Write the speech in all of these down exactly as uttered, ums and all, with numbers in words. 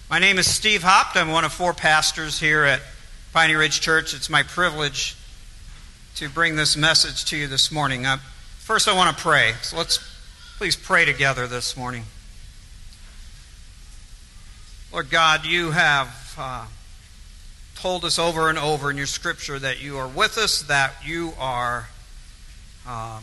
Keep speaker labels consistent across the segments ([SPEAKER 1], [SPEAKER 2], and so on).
[SPEAKER 1] My name is Steve Hopt. I'm one of four pastors here at Piney Ridge Church. It's my privilege to bring this message to you this morning. Uh, first, I want to pray. So let's please pray together this morning. Lord God, you have uh, told us over and over in your scripture that you are with us, that you are uh,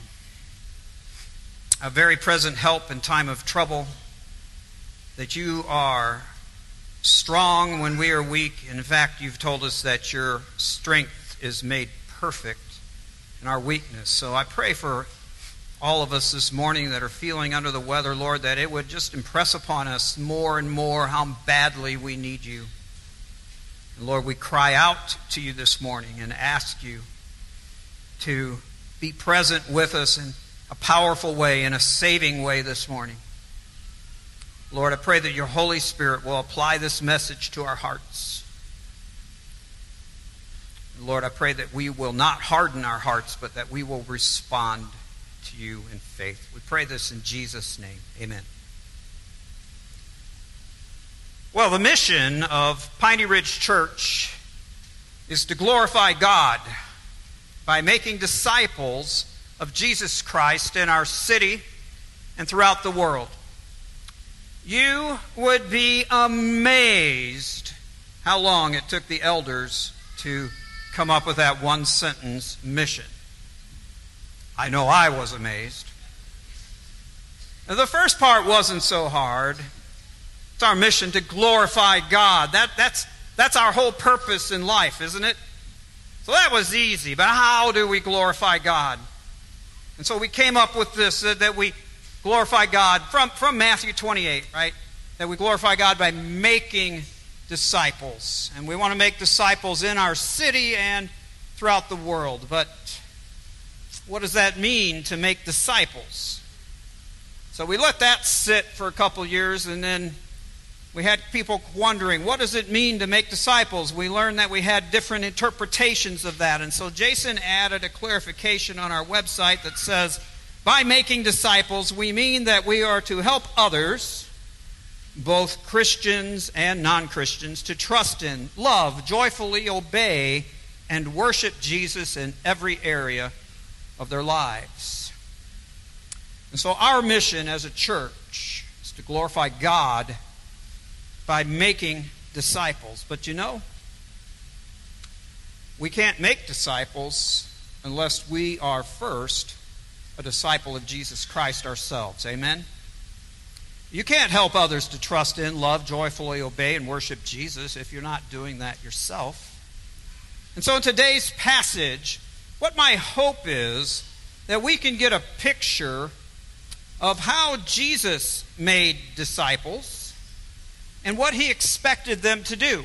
[SPEAKER 1] a very present help in time of trouble, that you are strong when we are weak. In fact, you've told us that your strength is made perfect in our weakness. So I pray for all of us this morning that are feeling under the weather, Lord, that it would just impress upon us more and more how badly we need you. And Lord, we cry out to you this morning and ask you to be present with us in a powerful way, in a saving way this morning. Lord, I pray that your Holy Spirit will apply this message to our hearts. Lord, I pray that we will not harden our hearts, but that we will respond to you in faith. We pray this in Jesus' name. Amen. Well, the mission of Piney Ridge Church is to glorify God by making disciples of Jesus Christ in our city and throughout the world. You would be amazed how long it took the elders to come up with that one sentence mission. I know I was amazed. Now, the first part wasn't so hard. It's our mission to glorify God. That, that's, that's our whole purpose in life, isn't it? So that was easy. But how do we glorify God? And so we came up with this, uh, that we glorify God from, from Matthew twenty-eight, right? That we glorify God by making disciples. And we want to make disciples in our city and throughout the world. But what does that mean to make disciples? So we let that sit for a couple years, and then we had people wondering, what does it mean to make disciples? We learned that we had different interpretations of that. And so Jason added a clarification on our website that says, by making disciples, we mean that we are to help others, both Christians and non-Christians, to trust in, love, joyfully obey, and worship Jesus in every area of their lives. And so our mission as a church is to glorify God by making disciples. But you know, we can't make disciples unless we are first a disciple of Jesus Christ ourselves. Amen? You can't help others to trust in, love, joyfully obey, and worship Jesus if you're not doing that yourself. And so in today's passage, what my hope is that we can get a picture of how Jesus made disciples and what he expected them to do.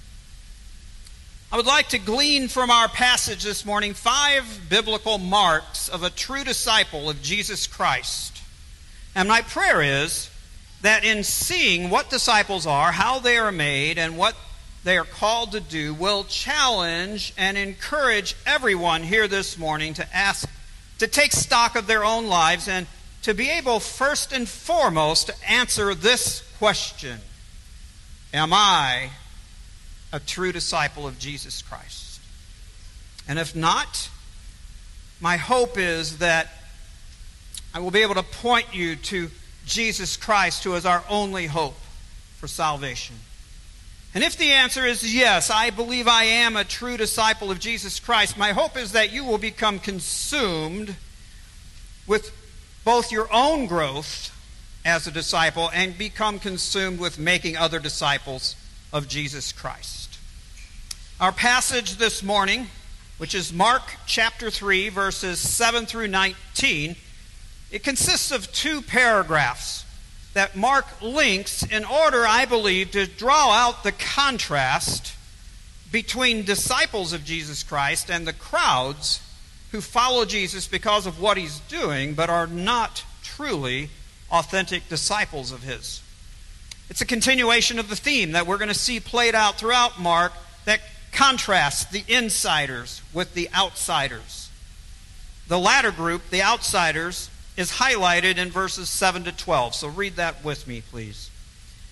[SPEAKER 1] I would like to glean from our passage this morning five biblical marks of a true disciple of Jesus Christ. And my prayer is that in seeing what disciples are, how they are made, and what they are called to do, will challenge and encourage everyone here this morning to ask, to take stock of their own lives and to be able first and foremost to answer this question: am I a true disciple of Jesus Christ? And if not, my hope is that I will be able to point you to Jesus Christ, who is our only hope for salvation. And if the answer is yes, I believe I am a true disciple of Jesus Christ, my hope is that you will become consumed with both your own growth as a disciple and become consumed with making other disciples of Jesus Christ. Our passage this morning, which is Mark chapter three, verses seven through nineteen, it consists of two paragraphs that Mark links in order, I believe, to draw out the contrast between disciples of Jesus Christ and the crowds who follow Jesus because of what he's doing, but are not truly authentic disciples of his. It's a continuation of the theme that we're going to see played out throughout Mark that contrasts the insiders with the outsiders. The latter group, the outsiders, is highlighted in verses seven to twelve. So read that with me, please.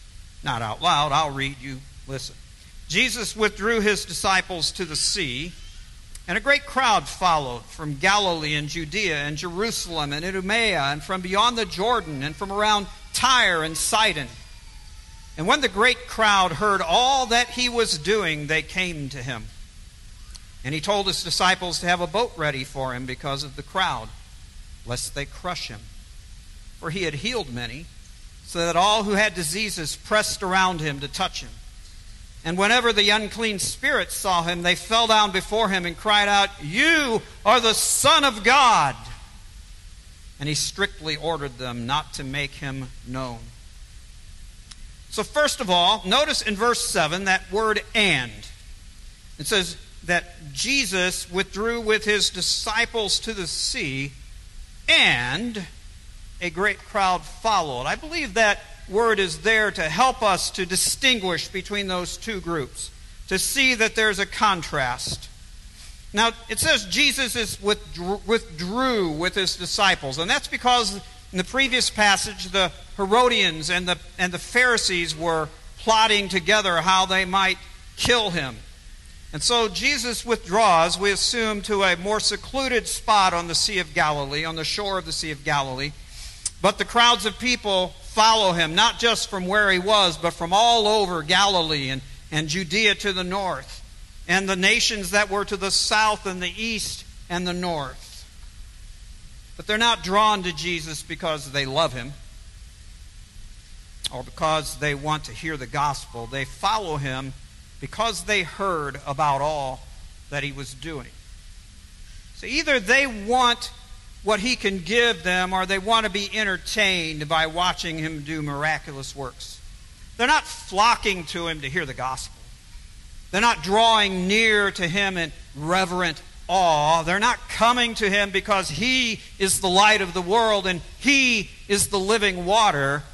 [SPEAKER 1] Not out loud. I'll read, you listen. Jesus withdrew his disciples to the sea, and a great crowd followed from Galilee and Judea and Jerusalem and Idumea and from beyond the Jordan and from around Tyre and Sidon. And when the great crowd heard all that he was doing, they came to him. And he told his disciples to have a boat ready for him because of the crowd, lest they crush him. For he had healed many, so that all who had diseases pressed around him to touch him. And whenever the unclean spirits saw him, they fell down before him and cried out, "You are the Son of God!" And he strictly ordered them not to make him known. So first of all, notice in verse seven that word "and." It says that Jesus withdrew with his disciples to the sea, and a great crowd followed. I believe that word is there to help us to distinguish between those two groups, to see that there's a contrast. Now, it says Jesus is withdrew, withdrew with his disciples, and that's because in the previous passage, the Herodians and the, and the Pharisees were plotting together how they might kill him. And so Jesus withdraws, we assume, to a more secluded spot on the Sea of Galilee, on the shore of the Sea of Galilee. But the crowds of people follow him, not just from where he was, but from all over Galilee and, and Judea to the north, and the nations that were to the south and the east and the north. But they're not drawn to Jesus because they love him or because they want to hear the gospel. They follow him because they heard about all that he was doing. So either they want what he can give them, or they want to be entertained by watching him do miraculous works. They're not flocking to him to hear the gospel. They're not drawing near to him in reverent awe. They're not coming to him because he is the light of the world and he is the living water.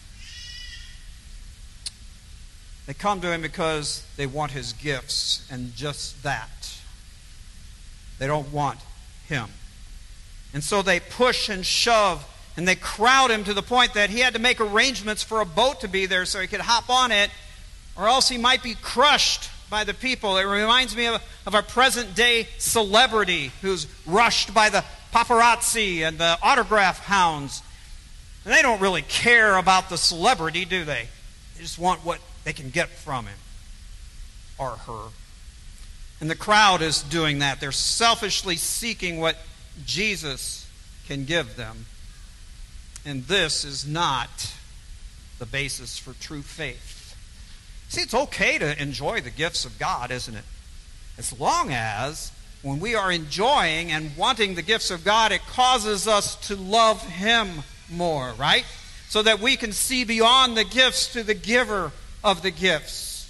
[SPEAKER 1] They come to him because they want his gifts, and just that. They don't want him. And so they push and shove, and they crowd him to the point that he had to make arrangements for a boat to be there so he could hop on it, or else he might be crushed by the people. It reminds me of, of our present-day celebrity who's rushed by the paparazzi and the autograph hounds. And they don't really care about the celebrity, do they? They just want what they can get from him or her. And the crowd is doing that. They're selfishly seeking what Jesus can give them. And this is not the basis for true faith. See, it's okay to enjoy the gifts of God, isn't it? As long as when we are enjoying and wanting the gifts of God, it causes us to love him more, right? So that we can see beyond the gifts to the giver of the gifts.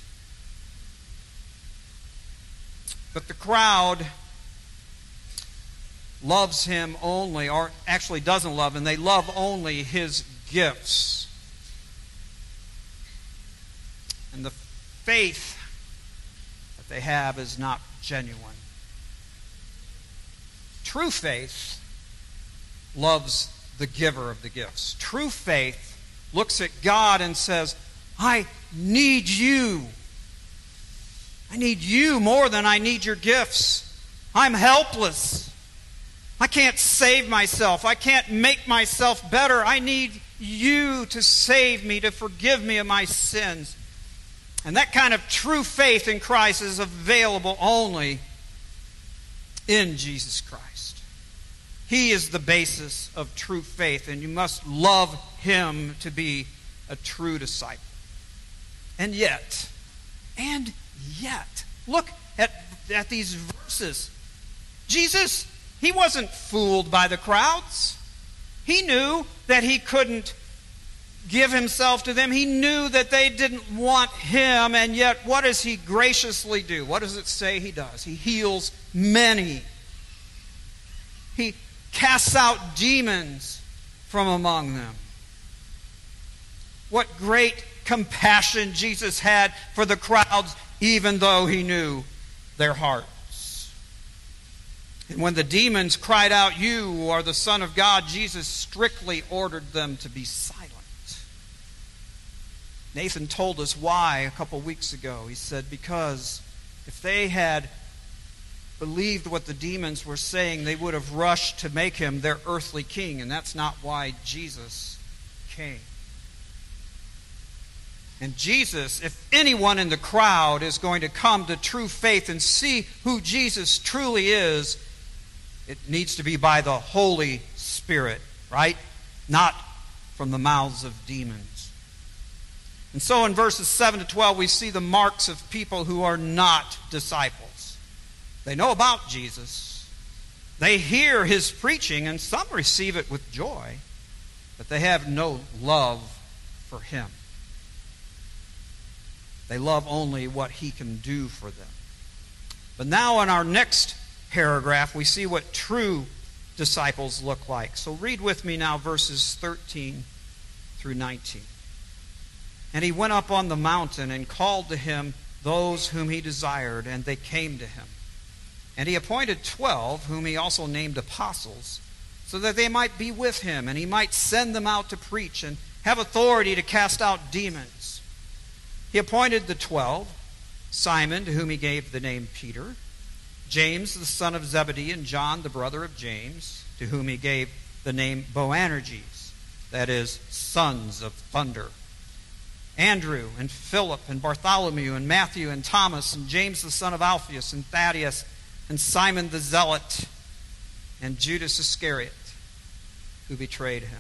[SPEAKER 1] But the crowd loves him only, or actually doesn't love him. They love only his gifts. And the faith that they have is not genuine. True faith loves the giver of the gifts. True faith looks at God and says, I need you. I need you more than I need your gifts. I'm helpless. I can't save myself. I can't make myself better. I need you to save me, to forgive me of my sins. And that kind of true faith in Christ is available only in Jesus Christ. He is the basis of true faith, and you must love him to be a true disciple. And yet, and yet, look at, at these verses. Jesus, he wasn't fooled by the crowds. He knew that he couldn't give himself to them. He knew that they didn't want him, and yet what does he graciously do? What does it say he does? He heals many. He casts out demons from among them. What great compassion Jesus had for the crowds, even though he knew their hearts. And when the demons cried out, "You are the Son of God," Jesus strictly ordered them to be silent. Nathan told us why a couple weeks ago. He said, because if they had believed what the demons were saying, they would have rushed to make him their earthly king, and that's not why Jesus came. And Jesus, if anyone in the crowd is going to come to true faith and see who Jesus truly is, it needs to be by the Holy Spirit, right? Not from the mouths of demons. And so in verses seven to twelve, we see the marks of people who are not disciples. They know about Jesus. They hear his preaching, and some receive it with joy, but they have no love for him. They love only what he can do for them. But now in our next paragraph, we see what true disciples look like. So read with me now verses thirteen through nineteen. And he went up on the mountain and called to him those whom he desired, and they came to him. And he appointed twelve, whom he also named apostles, so that they might be with him, and he might send them out to preach and have authority to cast out demons. He appointed the twelve, Simon, to whom he gave the name Peter, James the son of Zebedee, and John the brother of James, to whom he gave the name Boanerges, that is, sons of thunder, Andrew and Philip and Bartholomew and Matthew and Thomas and James the son of Alphaeus and Thaddeus and Simon the Zealot and Judas Iscariot, who betrayed him.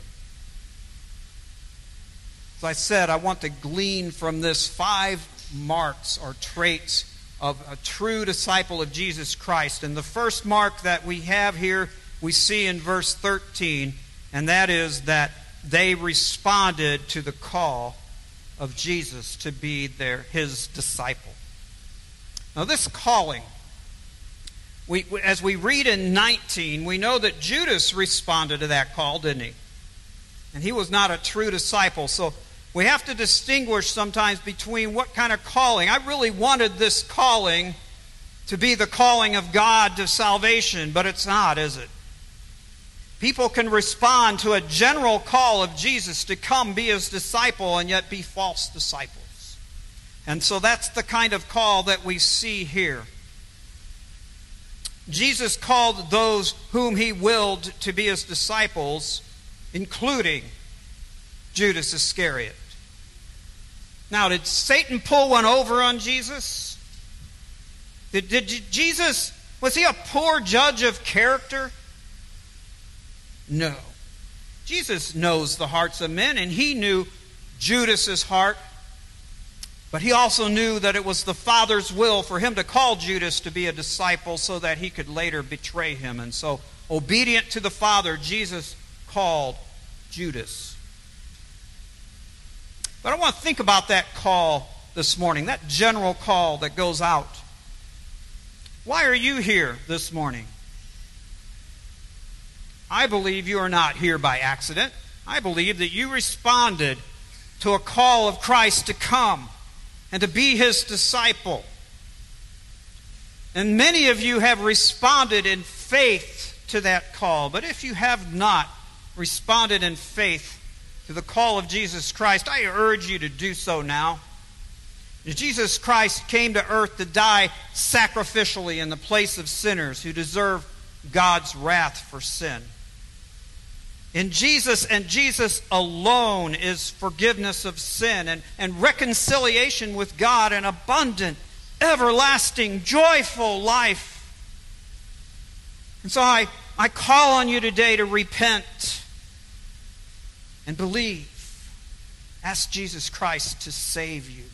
[SPEAKER 1] As I said, I want to glean from this five marks or traits of a true disciple of Jesus Christ. And the first mark that we have here, we see in verse thirteen, and that is that they responded to the call of Jesus to be their his disciple. Now this calling, we, as we read in nineteen, we know that Judas responded to that call, didn't he? And he was not a true disciple. So we have to distinguish sometimes between what kind of calling. I really wanted this calling to be the calling of God to salvation, but it's not, is it? People can respond to a general call of Jesus to come be his disciple and yet be false disciples. And so that's the kind of call that we see here. Jesus called those whom he willed to be his disciples, including Judas Iscariot. Now, did Satan pull one over on Jesus? Did, did Jesus, was he a poor judge of character? No. Jesus knows the hearts of men, and he knew Judas's heart. But he also knew that it was the Father's will for him to call Judas to be a disciple so that he could later betray him. And so, obedient to the Father, Jesus called Judas. But I want to think about that call this morning, that general call that goes out. Why are you here this morning? I believe you are not here by accident. I believe that you responded to a call of Christ to come and to be his disciple. And many of you have responded in faith to that call. But if you have not responded in faith to the call of Jesus Christ, I urge you to do so now. Jesus Christ came to earth to die sacrificially in the place of sinners who deserve God's wrath for sin. In Jesus and Jesus alone is forgiveness of sin and, and reconciliation with God, an abundant, everlasting, joyful life. And so I, I call on you today to repent and believe. Ask Jesus Christ to save you.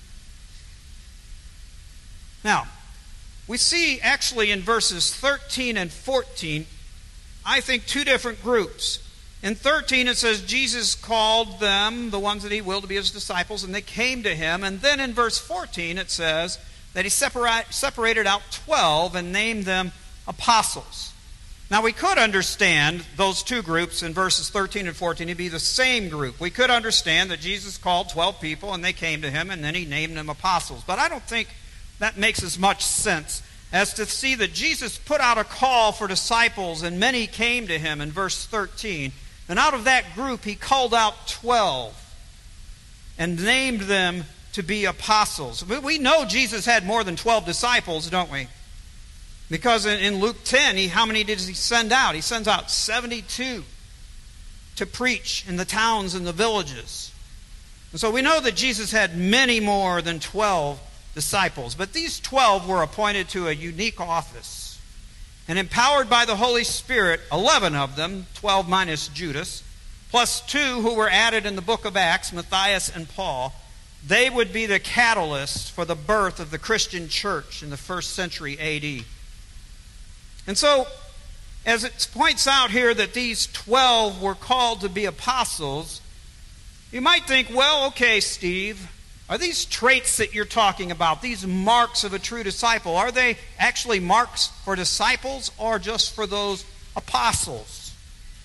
[SPEAKER 1] Now, we see actually in verses thirteen and fourteen, I think two different groups. In thirteen it says Jesus called them, the ones that he willed to be his disciples, and they came to him. And then in verse fourteen it says that he separa- separated out twelve and named them apostles. Now, we could understand those two groups in verses thirteen and fourteen to be the same group. We could understand that Jesus called twelve people and they came to him and then he named them apostles. But I don't think that makes as much sense as to see that Jesus put out a call for disciples and many came to him in verse thirteen. And out of that group he called out twelve. and named them to be apostles. We know Jesus had more than twelve disciples, don't we? Because in Luke ten, he, how many did he send out? He sends out seventy-two to preach in the towns and the villages. And so we know that Jesus had many more than twelve disciples. But these twelve were appointed to a unique office. And empowered by the Holy Spirit, eleven of them, twelve minus Judas, plus two who were added in the book of Acts, Matthias and Paul, they would be the catalyst for the birth of the Christian church in the first century A D. And so, as it points out here that these twelve were called to be apostles, you might think, well, okay, Steve, are these traits that you're talking about, these marks of a true disciple, are they actually marks for disciples or just for those apostles?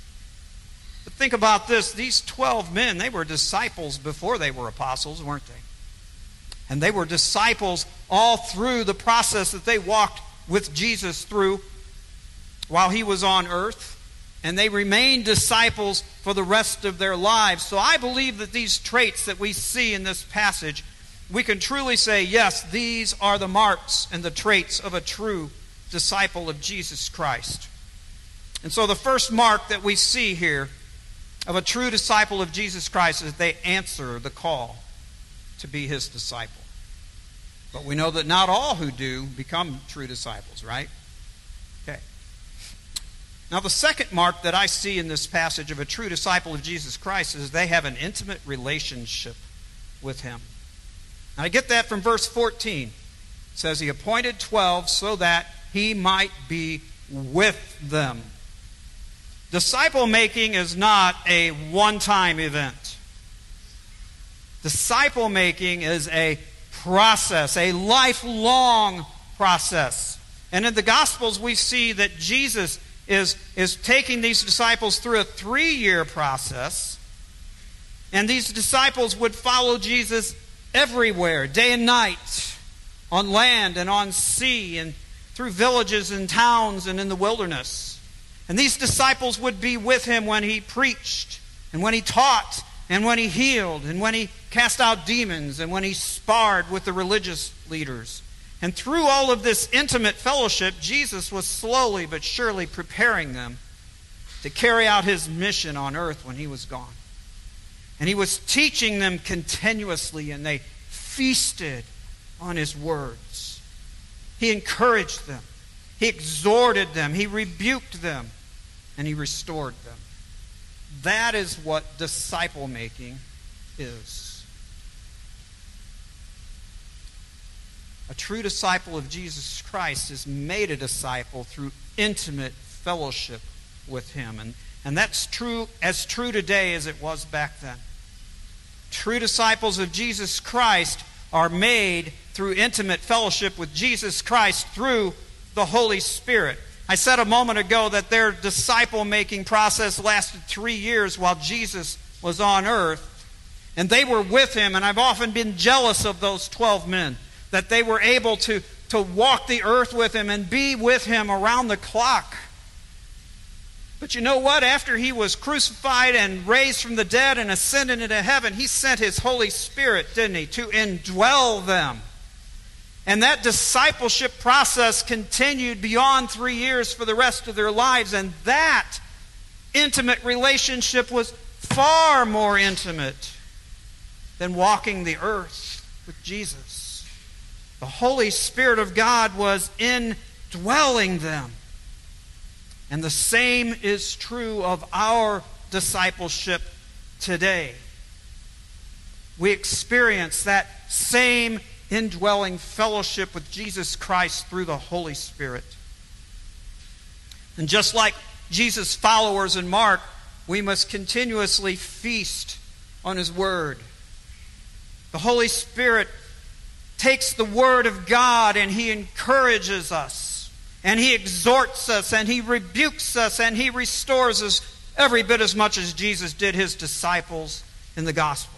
[SPEAKER 1] But think about this. These twelve men, they were disciples before they were apostles, weren't they? And they were disciples all through the process that they walked with Jesus through while he was on earth. And they remained disciples for the rest of their lives. So I believe that these traits that we see in this passage, we can truly say, yes, these are the marks and the traits of a true disciple of Jesus Christ. And so the first mark that we see here of a true disciple of Jesus Christ is they answer the call to be his disciple. But we know that not all who do become true disciples, right? Okay. Now, the second mark that I see in this passage of a true disciple of Jesus Christ is they have an intimate relationship with him. Now, I get that from verse fourteen. It says he appointed twelve so that he might be with them. Disciple making is not a one-time event. Disciple making is a process, a lifelong process. And in the Gospels, we see that Jesus is, is taking these disciples through a three-year process. And these disciples would follow Jesus everywhere, day and night, on land and on sea, and through villages and towns and in the wilderness. And these disciples would be with him when he preached, and when he taught, and when he healed, and when he cast out demons, and when he sparred with the religious leaders. And through all of this intimate fellowship, Jesus was slowly but surely preparing them to carry out his mission on earth when he was gone. And he was teaching them continuously, and they feasted on his words. He encouraged them. He exhorted them. He rebuked them. And he restored them. That is what disciple making is. A true disciple of Jesus Christ is made a disciple through intimate fellowship with him. And, and that's true, as true today as it was back then. True disciples of Jesus Christ are made through intimate fellowship with Jesus Christ through the Holy Spirit. I said a moment ago that their disciple-making process lasted three years while Jesus was on earth. And they were with him, and I've often been jealous of those twelve men, that they were able to, to walk the earth with him and be with him around the clock. But you know what? After he was crucified and raised from the dead and ascended into heaven, he sent his Holy Spirit, didn't he, to indwell them. And that discipleship process continued beyond three years for the rest of their lives. And that intimate relationship was far more intimate than walking the earth with Jesus. The Holy Spirit of God was indwelling them. And the same is true of our discipleship today. We experience that same indwelling fellowship with Jesus Christ through the Holy Spirit. And just like Jesus' followers in Mark, we must continuously feast on his Word. The Holy Spirit takes the Word of God and he encourages us, and he exhorts us, and he rebukes us, and he restores us every bit as much as Jesus did his disciples in the Gospels.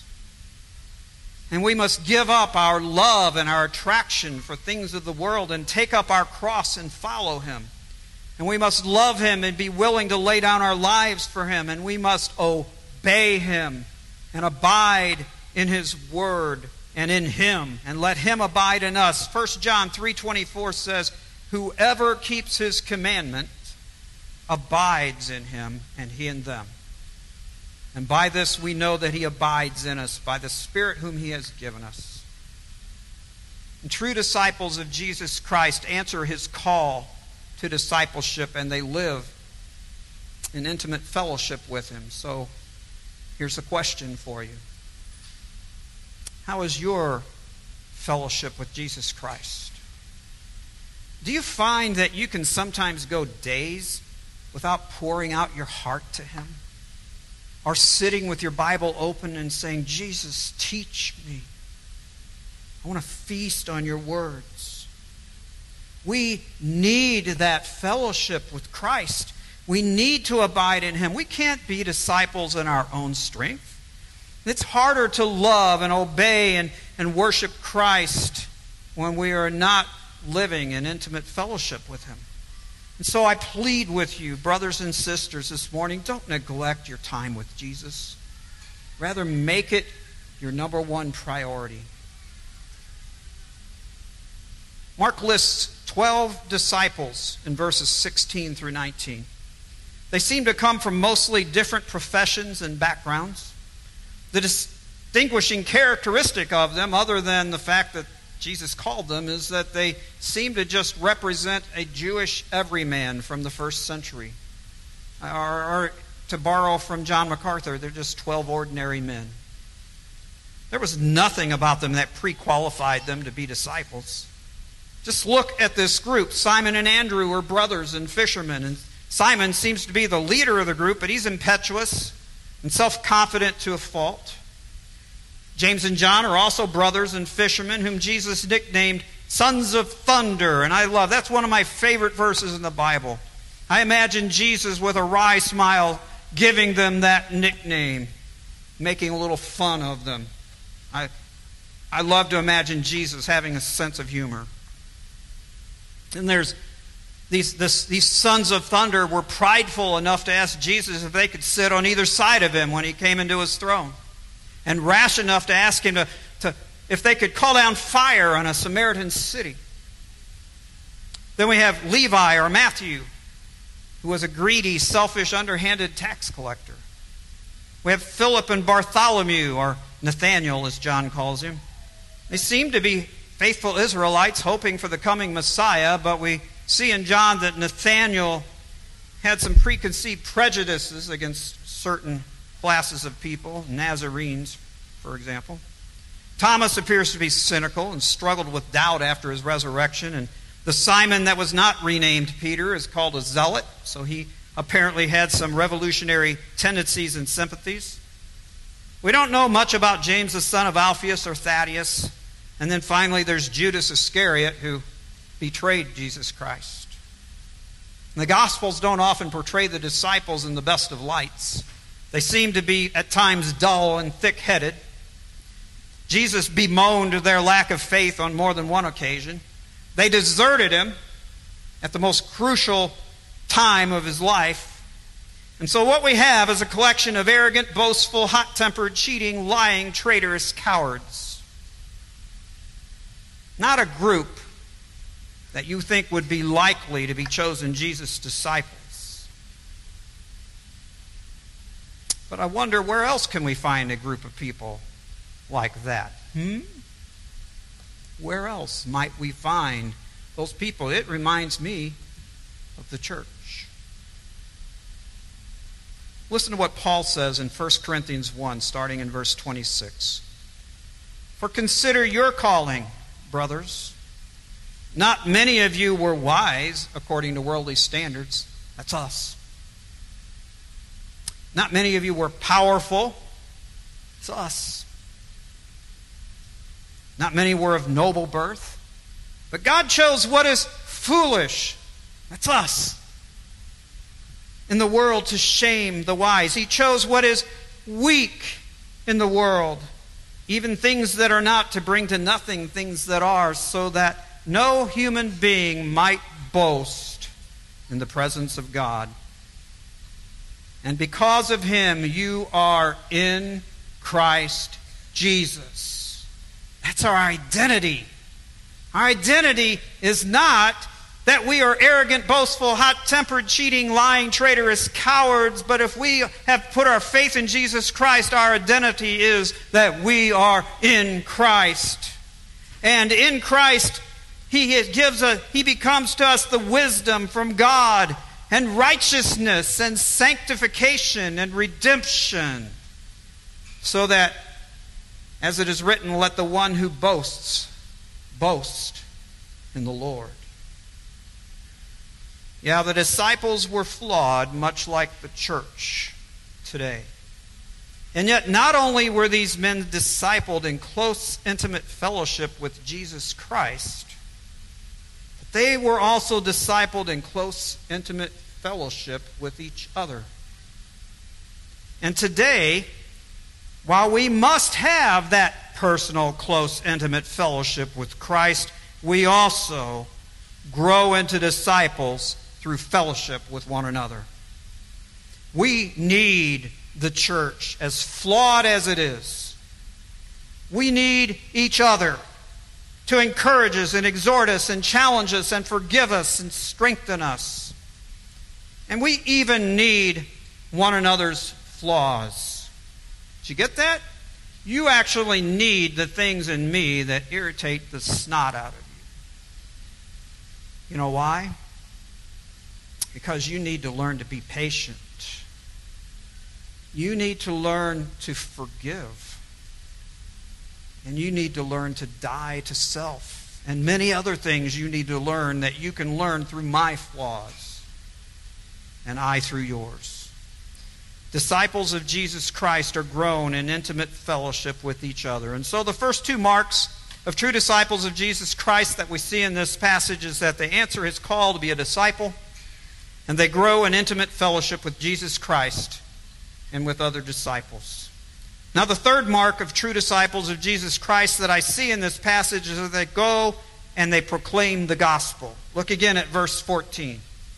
[SPEAKER 1] And we must give up our love and our attraction for things of the world and take up our cross and follow him. And we must love him and be willing to lay down our lives for him. And we must obey him and abide in His Word and in Him, and let Him abide in us. First John three twenty-four says, whoever keeps His commandment abides in Him, and He in them. And by this we know that He abides in us, by the Spirit whom He has given us. And true disciples of Jesus Christ answer His call to discipleship, and they live in intimate fellowship with Him. So here's a question for you. How is your fellowship with Jesus Christ? Do you find that you can sometimes go days without pouring out your heart to Him? Or sitting with your Bible open and saying, Jesus, teach me. I want to feast on your words. We need that fellowship with Christ. We need to abide in Him. We can't be disciples in our own strength. It's harder to love and obey and, and worship Christ when we are not living in intimate fellowship with Him. And so I plead with you, brothers and sisters, this morning, don't neglect your time with Jesus. Rather, make it your number one priority. Mark lists twelve disciples in verses sixteen through nineteen. They seem to come from mostly different professions and backgrounds. The distinguishing characteristic of them, other than the fact that Jesus called them, is that they seem to just represent a Jewish everyman from the first century. Or, or to borrow from John MacArthur, they're just twelve ordinary men. There was nothing about them that pre-qualified them to be disciples. Just look at this group. Simon and Andrew were brothers and fishermen, and Simon seems to be the leader of the group, but he's impetuous and self-confident to a fault. James and John are also brothers and fishermen whom Jesus nicknamed sons of thunder. And I love, that's one of my favorite verses in the Bible. I imagine Jesus with a wry smile giving them that nickname, making a little fun of them. I, I love to imagine Jesus having a sense of humor. And there's these, this, these sons of thunder were prideful enough to ask Jesus if they could sit on either side of Him when He came into His throne. And rash enough to ask Him to, to if they could call down fire on a Samaritan city. Then we have Levi or Matthew, who was a greedy, selfish, underhanded tax collector. We have Philip and Bartholomew, or Nathaniel as John calls him. They seem to be faithful Israelites hoping for the coming Messiah, but we see in John that Nathaniel had some preconceived prejudices against certain classes of people, Nazarenes, for example. Thomas appears to be cynical and struggled with doubt after his resurrection, and the Simon that was not renamed Peter is called a zealot, so he apparently had some revolutionary tendencies and sympathies. We don't know much about James, the son of Alphaeus or Thaddeus, and then finally there's Judas Iscariot, who betrayed Jesus Christ. And the Gospels don't often portray the disciples in the best of lights. They seem to be at times dull and thick-headed. Jesus bemoaned their lack of faith on more than one occasion. They deserted Him at the most crucial time of His life. And so what we have is a collection of arrogant, boastful, hot-tempered, cheating, lying, traitorous cowards. Not a group that you think would be likely to be chosen Jesus' disciples. But I wonder, where else can we find a group of people like that? Hmm? Where else might we find those people? It reminds me of the church. Listen to what Paul says in First Corinthians one, starting in verse twenty-six. For consider your calling, brothers. Not many of you were wise according to worldly standards. That's us. Not many of you were powerful. It's us. Not many were of noble birth. But God chose what is foolish. That's us. In the world to shame the wise. He chose what is weak in the world. Even things that are not, to bring to nothing things that are, so that no human being might boast in the presence of God. And because of Him, you are in Christ Jesus. That's our identity. Our identity is not that we are arrogant, boastful, hot-tempered, cheating, lying, traitorous cowards, but if we have put our faith in Jesus Christ, our identity is that we are in Christ. And in Christ, He gives a, He becomes to us the wisdom from God and righteousness and sanctification and redemption, so that, as it is written, let the one who boasts boast in the Lord. Yeah, the disciples were flawed, much like the church today. And yet, not only were these men discipled in close, intimate fellowship with Jesus Christ, but they were also discipled in close, intimate fellowship with each other. And today, while we must have that personal, close, intimate fellowship with Christ, we also grow into disciples through fellowship with one another. We need the church, as flawed as it is. We need each other to encourage us and exhort us and challenge us and forgive us and strengthen us. And we even need one another's flaws. Did you get that? You actually need the things in me that irritate the snot out of you. You know why? Because you need to learn to be patient. You need to learn to forgive. And you need to learn to die to self. And many other things you need to learn that you can learn through my flaws and I through yours. Disciples of Jesus Christ are grown in intimate fellowship with each other. And so the first two marks of true disciples of Jesus Christ that we see in this passage is that they answer His call to be a disciple, and they grow in intimate fellowship with Jesus Christ and with other disciples. Now, the third mark of true disciples of Jesus Christ that I see in this passage is that they go and they proclaim the gospel. Look again at verse fourteen.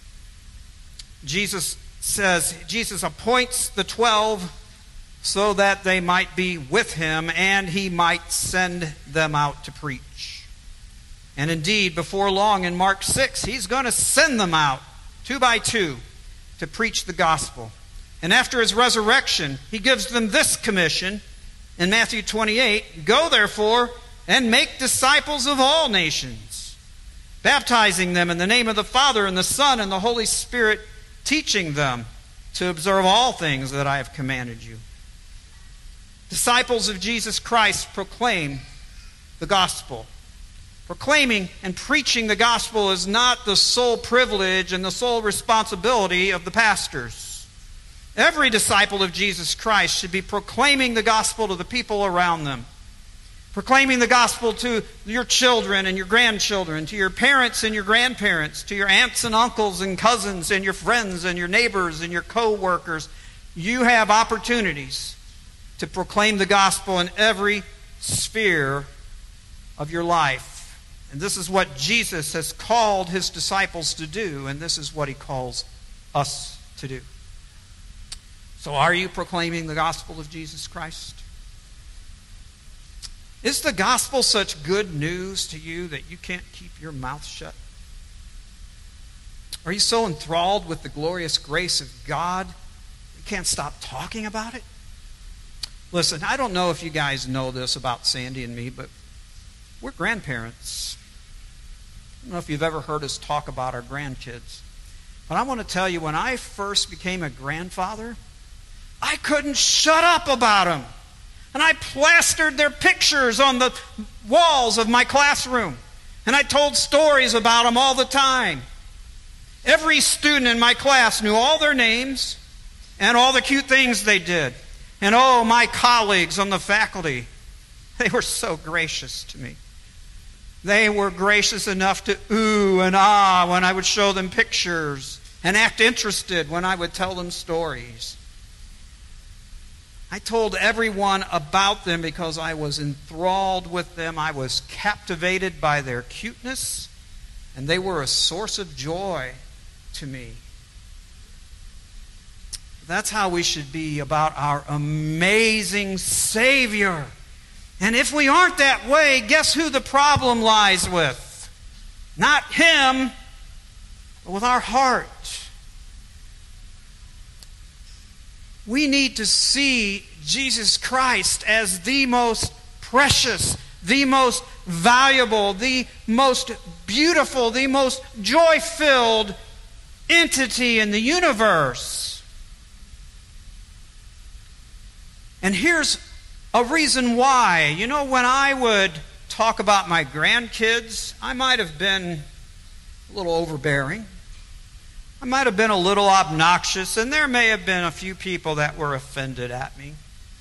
[SPEAKER 1] Jesus says, Jesus appoints the twelve so that they might be with Him and He might send them out to preach. And indeed, before long in Mark six, He's going to send them out two by two to preach the gospel. And after His resurrection, He gives them this commission in Matthew twenty-eight, go therefore and make disciples of all nations, baptizing them in the name of the Father and the Son and the Holy Spirit, teaching them to observe all things that I have commanded you. Disciples of Jesus Christ proclaim the gospel. Proclaiming and preaching the gospel is not the sole privilege and the sole responsibility of the pastors. Every disciple of Jesus Christ should be proclaiming the gospel to the people around them. Proclaiming the gospel to your children and your grandchildren, to your parents and your grandparents, to your aunts and uncles and cousins and your friends and your neighbors and your co-workers. You have opportunities to proclaim the gospel in every sphere of your life. And this is what Jesus has called His disciples to do, and this is what He calls us to do. So are you proclaiming the gospel of Jesus Christ? Is the gospel such good news to you that you can't keep your mouth shut? Are you so enthralled with the glorious grace of God you can't stop talking about it? Listen, I don't know if you guys know this about Sandy and me, but we're grandparents. I don't know if you've ever heard us talk about our grandkids. But I want to tell you, when I first became a grandfather, I couldn't shut up about them. And I plastered their pictures on the walls of my classroom. And I told stories about them all the time. Every student in my class knew all their names and all the cute things they did. And oh, my colleagues on the faculty, they were so gracious to me. They were gracious enough to ooh and ah when I would show them pictures and act interested when I would tell them stories. I told everyone about them because I was enthralled with them. I was captivated by their cuteness, and they were a source of joy to me. That's how we should be about our amazing Savior. And if we aren't that way, guess who the problem lies with? Not him, but with our heart. We need to see Jesus Christ as the most precious, the most valuable, the most beautiful, the most joy-filled entity in the universe. And here's a reason why. You know, when I would talk about my grandkids, I might have been a little overbearing. I might have been a little obnoxious, and there may have been a few people that were offended at me.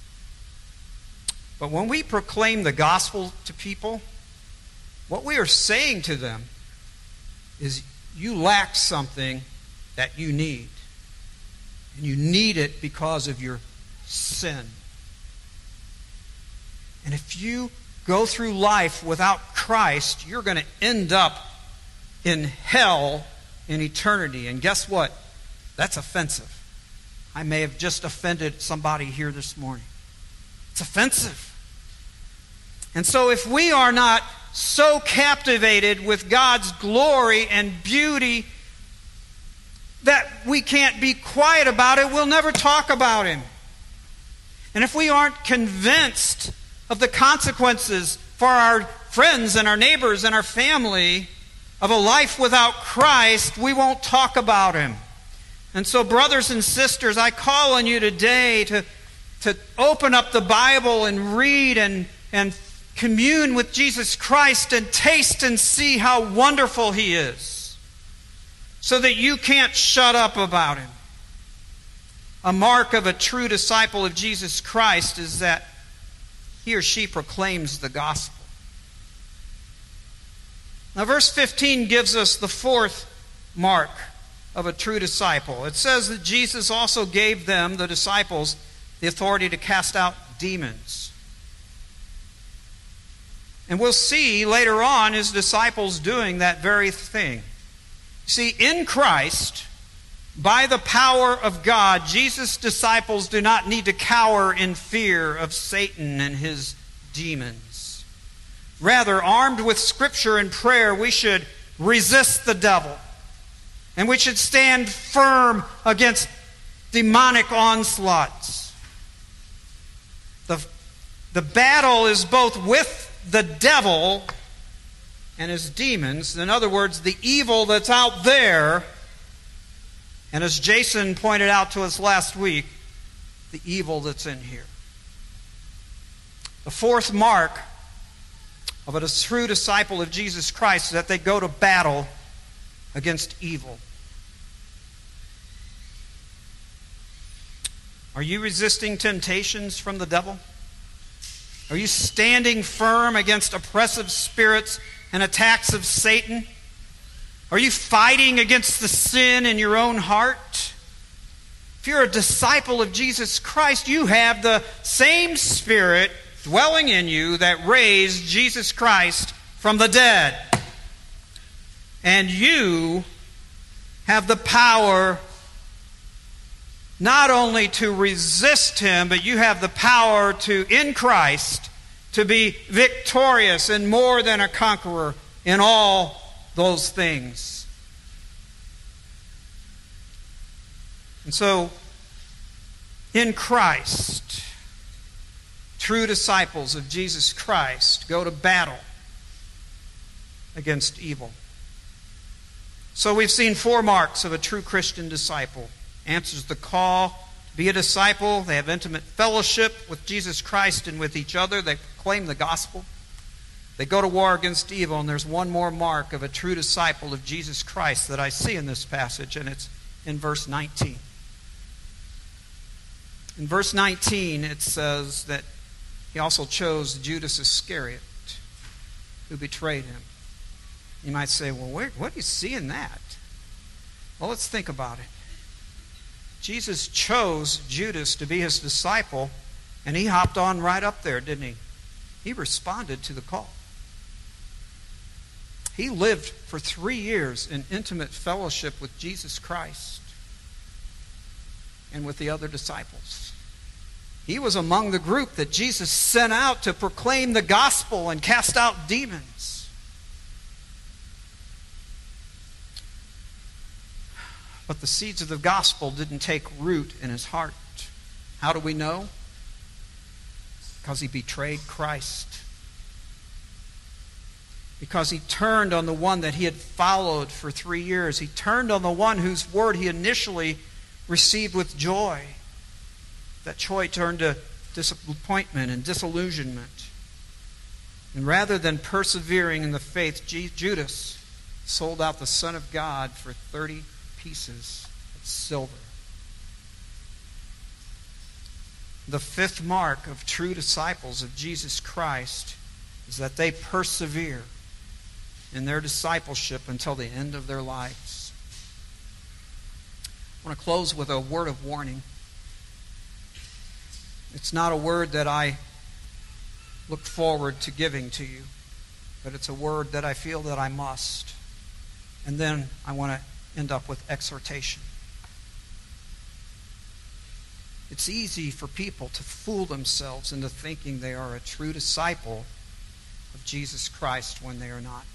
[SPEAKER 1] But when we proclaim the gospel to people, what we are saying to them is, you lack something that you need. And you need it because of your sin. And if you go through life without Christ, you're going to end up in hell in eternity. And guess what? That's offensive. I may have just offended somebody here this morning. It's offensive. And so if we are not so captivated with God's glory and beauty that we can't be quiet about it, we'll never talk about Him. And if we aren't convinced of the consequences for our friends and our neighbors and our family of a life without Christ, we won't talk about Him. And so, brothers and sisters, I call on you today to, to open up the Bible and read and, and commune with Jesus Christ and taste and see how wonderful He is, so that you can't shut up about Him. A mark of a true disciple of Jesus Christ is that he or she proclaims the gospel. Now, verse fifteen gives us the fourth mark of a true disciple. It says that Jesus also gave them, the disciples, the authority to cast out demons. And we'll see later on His disciples doing that very thing. See, in Christ, by the power of God, Jesus' disciples do not need to cower in fear of Satan and his demons. Rather, armed with Scripture and prayer, we should resist the devil. And we should stand firm against demonic onslaughts. The, the battle is both with the devil and his demons. In other words, the evil that's out there. And as Jason pointed out to us last week, the evil that's in here. The fourth mark of a true disciple of Jesus Christ is that they go to battle against evil. Are you resisting temptations from the devil? Are you standing firm against oppressive spirits and attacks of Satan? Are you fighting against the sin in your own heart? If you're a disciple of Jesus Christ, you have the same Spirit dwelling in you that raised Jesus Christ from the dead. And you have the power not only to resist Him, but you have the power to, in Christ, to be victorious and more than a conqueror in all those things. And so, in Christ, true disciples of Jesus Christ go to battle against evil. So we've seen four marks of a true Christian disciple. Answers the call to be a disciple. They have intimate fellowship with Jesus Christ and with each other. They proclaim the gospel. They go to war against evil. And there's one more mark of a true disciple of Jesus Christ that I see in this passage, and it's in verse nineteen. In verse nineteen, it says that He also chose Judas Iscariot, who betrayed Him. You might say, well, where, what do you see in that? Well, let's think about it. Jesus chose Judas to be His disciple, and He hopped on right up there, didn't He? He responded to the call. He lived for three years in intimate fellowship with Jesus Christ and with the other disciples. He was among the group that Jesus sent out to proclaim the gospel and cast out demons. But the seeds of the gospel didn't take root in his heart. How do we know? Because he betrayed Christ. Because he turned on the one that he had followed for three years. He turned on the one whose word he initially received with joy. That joy turned to disappointment and disillusionment. And rather than persevering in the faith, Judas sold out the Son of God for thirty pieces of silver. The fifth mark of true disciples of Jesus Christ is that they persevere in their discipleship until the end of their lives. I want to close with a word of warning. It's not a word that I look forward to giving to you, but it's a word that I feel that I must. And then I want to end up with exhortation. It's easy for people to fool themselves into thinking they are a true disciple of Jesus Christ when they are not.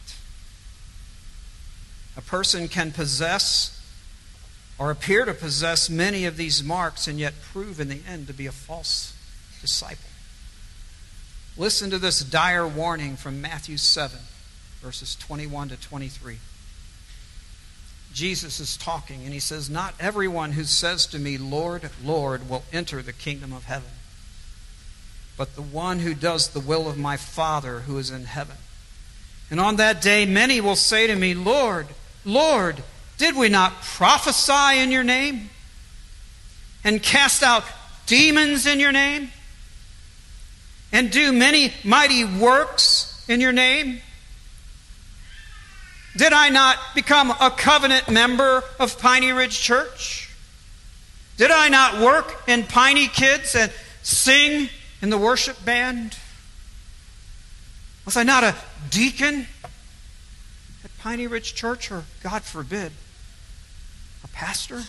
[SPEAKER 1] A person can possess or appear to possess many of these marks and yet prove in the end to be a false disciple. Listen to this dire warning from Matthew seven, verses twenty-one to twenty-three. Jesus is talking and he says, "Not everyone who says to me, 'Lord, Lord,' will enter the kingdom of heaven, but the one who does the will of my Father who is in heaven. And on that day many will say to me, 'Lord, Lord, did we not prophesy in your name and cast out demons in your name and do many mighty works in your name? Did I not become a covenant member of Piney Ridge Church? Did I not work in Piney Kids and sing in the worship band? Was I not a deacon at Piney Ridge Church, or, God forbid, a pastor?'"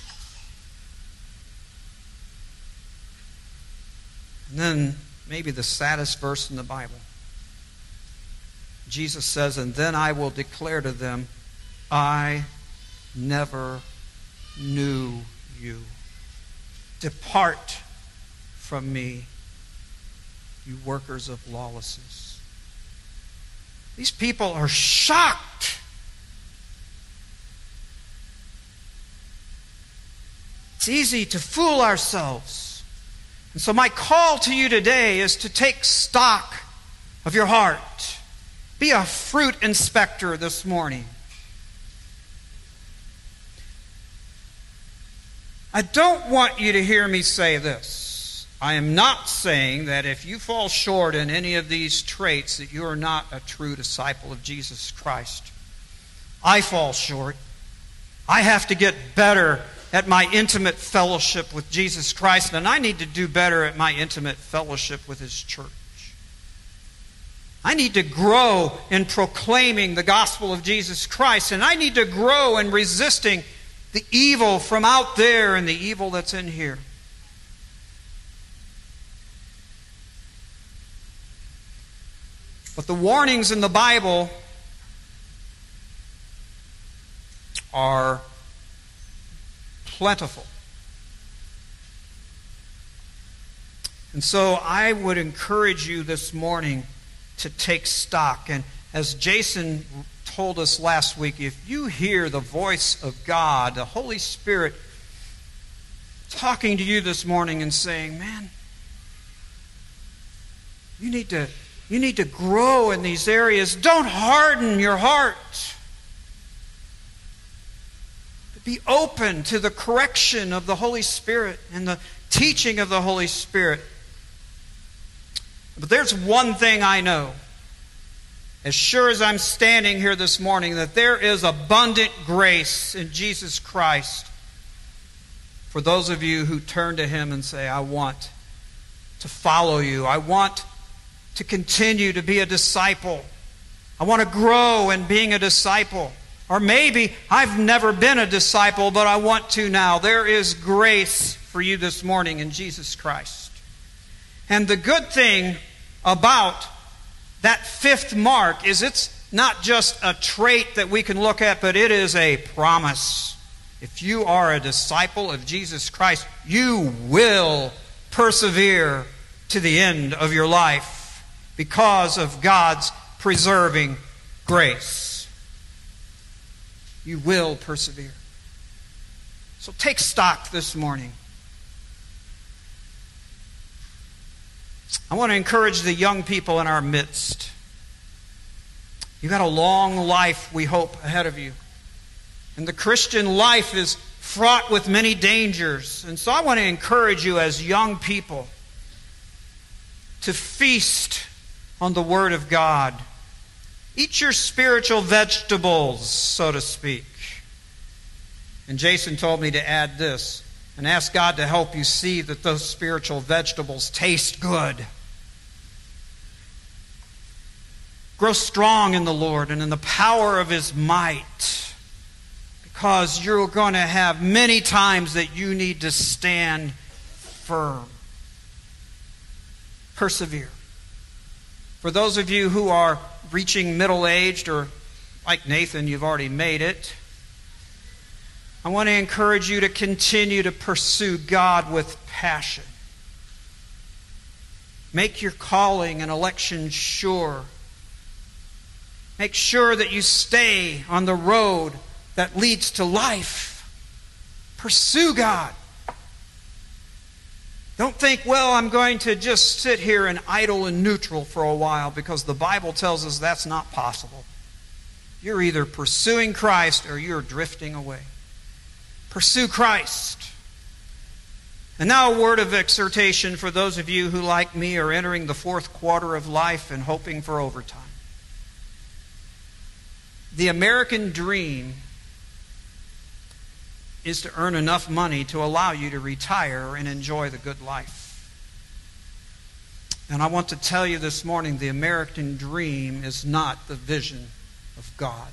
[SPEAKER 1] And then maybe the saddest verse in the Bible. Jesus says, "And then I will declare to them, 'I never knew you. Depart from me, you workers of lawlessness.'" These people are shocked. It's easy to fool ourselves. And so my call to you today is to take stock of your heart. Be a fruit inspector this morning. I don't want you to hear me say this. I am not saying that if you fall short in any of these traits that you are not a true disciple of Jesus Christ. I fall short. I have to get better at my intimate fellowship with Jesus Christ, and I need to do better at my intimate fellowship with His church. I need to grow in proclaiming the gospel of Jesus Christ, and I need to grow in resisting the evil from out there and the evil that's in here. But the warnings in the Bible are plentiful. And so I would encourage you this morning to take stock. And as Jason told us last week, if you hear the voice of God, the Holy Spirit talking to you this morning and saying, "Man, you need to, you need to grow in these areas," don't harden your heart. Be open to the correction of the Holy Spirit and the teaching of the Holy Spirit. But there's one thing I know, as sure as I'm standing here this morning, that there is abundant grace in Jesus Christ for those of you who turn to Him and say, "I want to follow you. I want to continue to be a disciple. I want to grow in being a disciple." Or maybe I've never been a disciple, but I want to now. There is grace for you this morning in Jesus Christ. And the good thing about that fifth mark is it's not just a trait that we can look at, but it is a promise. If you are a disciple of Jesus Christ, you will persevere to the end of your life because of God's preserving grace. You will persevere. So take stock this morning. I want to encourage the young people in our midst. You got a long life, we hope, ahead of you. And the Christian life is fraught with many dangers. And so I want to encourage you as young people to feast on the Word of God. Eat your spiritual vegetables, so to speak. And Jason told me to add this, and ask God to help you see that those spiritual vegetables taste good. Grow strong in the Lord and in the power of His might, because you're going to have many times that you need to stand firm. Persevere. For those of you who are reaching middle-aged, or like Nathan, you've already made it, I want to encourage you to continue to pursue God with passion. Make your calling and election sure. Make sure that you stay on the road that leads to life. Pursue God. Don't think, well, I'm going to just sit here and idle and neutral for a while, because the Bible tells us that's not possible. You're either pursuing Christ or you're drifting away. Pursue Christ. And now a word of exhortation for those of you who, like me, are entering the fourth quarter of life and hoping for overtime. The American dream is to earn enough money to allow you to retire and enjoy the good life. And I want to tell you this morning, the American dream is not the vision of God.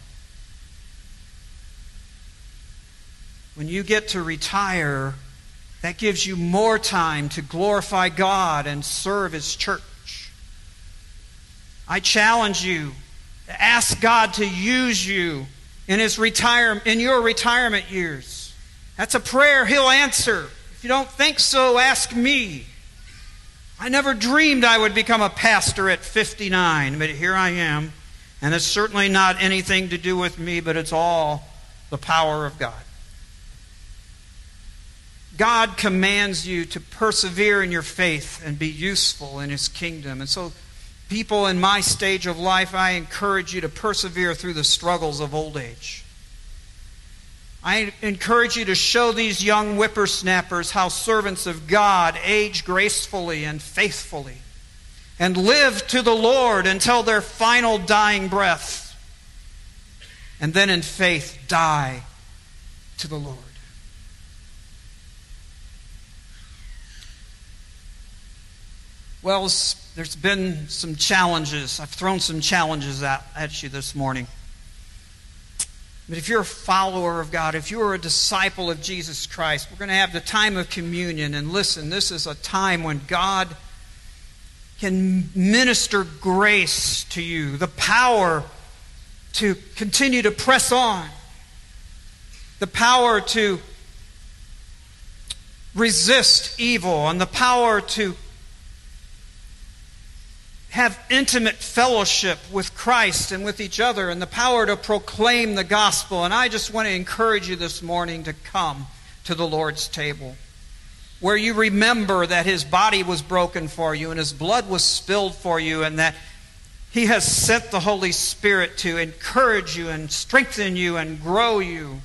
[SPEAKER 1] When you get to retire, that gives you more time to glorify God and serve His church. I challenge you to ask God to use you in His retire, in your retirement years. That's a prayer He'll answer. If you don't think so, ask me. I never dreamed I would become a pastor at fifty-nine, but here I am. And it's certainly not anything to do with me, but it's all the power of God. God commands you to persevere in your faith and be useful in His kingdom. And so, people in my stage of life, I encourage you to persevere through the struggles of old age. I encourage you to show these young whippersnappers how servants of God age gracefully and faithfully and live to the Lord until their final dying breath, and then in faith die to the Lord. Well, there's been some challenges. I've thrown some challenges at, at you this morning. But if you're a follower of God, if you're a disciple of Jesus Christ, we're going to have the time of communion. And listen, this is a time when God can minister grace to you, the power to continue to press on, the power to resist evil, and the power to have intimate fellowship with Christ and with each other, and the power to proclaim the gospel. And I just want to encourage you this morning to come to the Lord's table, where you remember that His body was broken for you and His blood was spilled for you, and that He has sent the Holy Spirit to encourage you and strengthen you and grow you.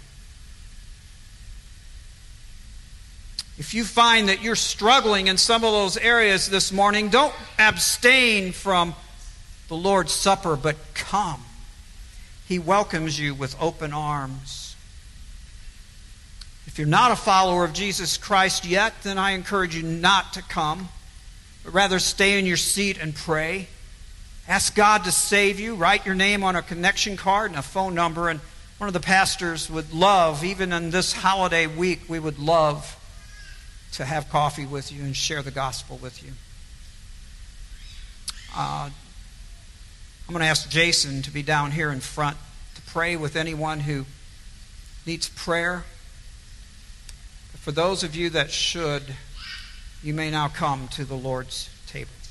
[SPEAKER 1] If you find that you're struggling in some of those areas this morning, don't abstain from the Lord's Supper, but come. He welcomes you with open arms. If you're not a follower of Jesus Christ yet, then I encourage you not to come, but rather stay in your seat and pray. Ask God to save you. Write your name on a connection card and a phone number, and one of the pastors would love, even in this holiday week, we would love to have coffee with you and share the gospel with you. Uh, I'm going to ask Jason to be down here in front to pray with anyone who needs prayer. For those of you that should, you may now come to the Lord's table.